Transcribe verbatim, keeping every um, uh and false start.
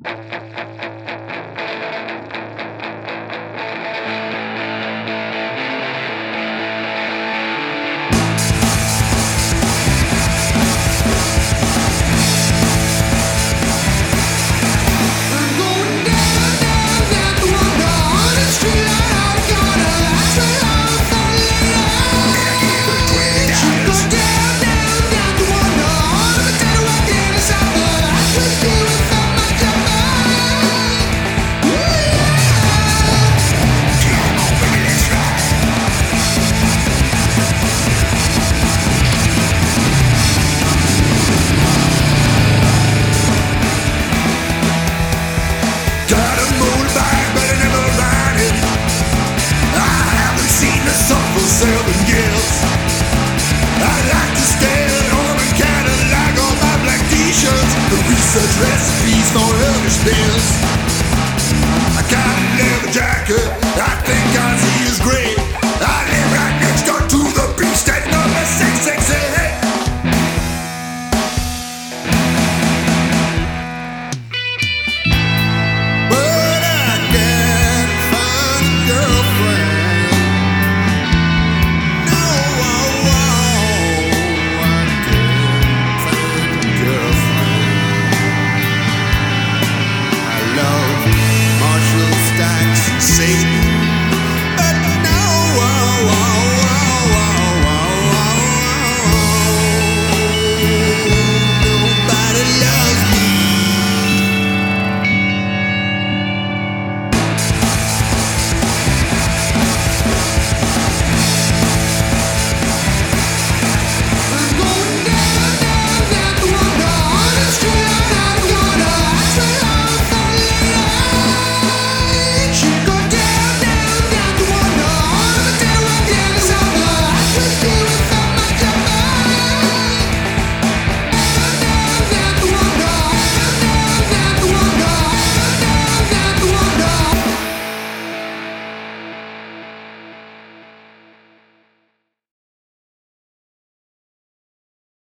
Seven years. I like to stay at home and catalog all my black t-shirts, the research recipes for Elvis pills. I got a leather jacket, I think Ozzy is great. I